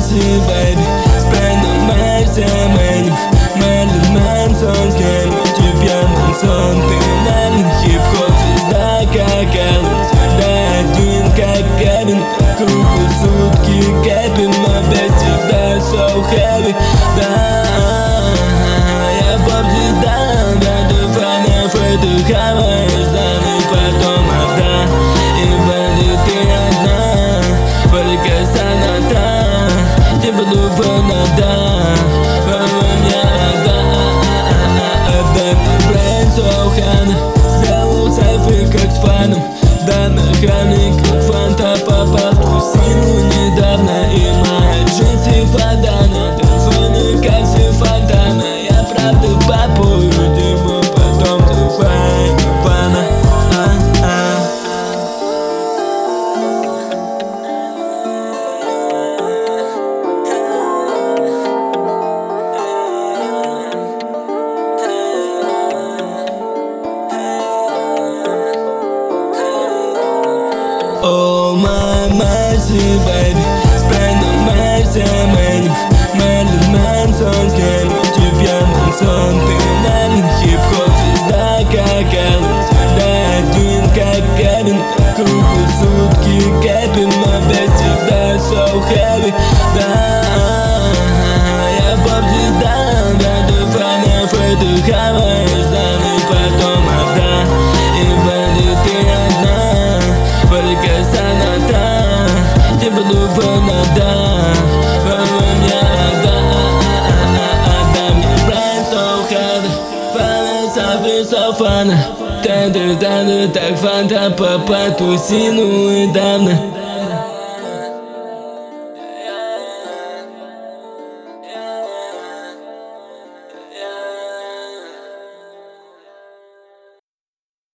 mercy, baby. Spread no mercy, man. Marilyn Manson, с кем тебя на сон. Криминальный хип-хоп, звезда как Элвин. Всегда один как Кевин. Круглые сутки кэпим, но без тебя so heavy. Да, я поп-звезда, ради фанов и ты хаваешь заны, потом отда. И вроде ты одна, только саната. Я буду понада, сделал цифры как с фаном. Да, механик, как фанта, попал в трусину недавно. И моя жизнь фонтана, телефоны как все фонтана. Я правда попою, типа потом ты фана. Oh my mercy, baby. Spread no mercy, man. Marilyn Manson, с кем тебя на сон. Криминальный хип-хоп, звезда как Элвин. Всегда один как Кевин. Круглые сутки кэпим, но без тебя so heavy. Да, я поп-звезда, ради фанов и ты хаваешь заны, потом отда. И вроде ты одна, только саната. Я буду понада, мне отда. Мне брать so hard, фана, цифры so фана. Тендер, так фанта, по тусину недавно.